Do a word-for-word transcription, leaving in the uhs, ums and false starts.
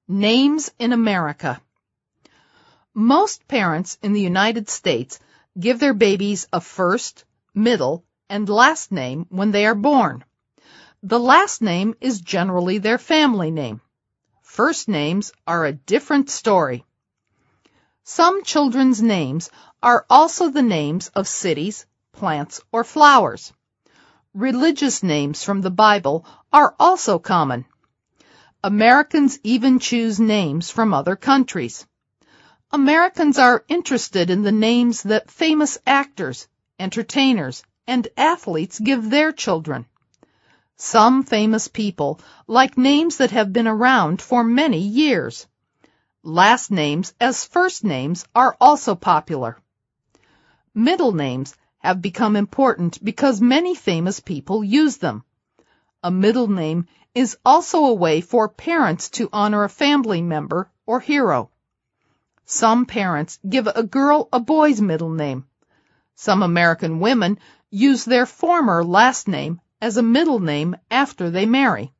Names in America. Most parents in the United States give their babies a first, middle, and last name when they are born. The last name is generally their family name. First names are a different story. Some children's names are also the names of cities, plants, or flowers. Religious names from the Bible are also common. Americans even choose names from other countries. Americans are interested in the names that famous actors, entertainers, and athletes give their children. Some famous people like names that have been around for many years. Last names as first names are also popular. Middle names have become important because many famous people use them. A middle name is also a way for parents to honor a family member or hero. Some parents give a girl a boy's middle name. Some American women use their former last name as a middle name after they marry.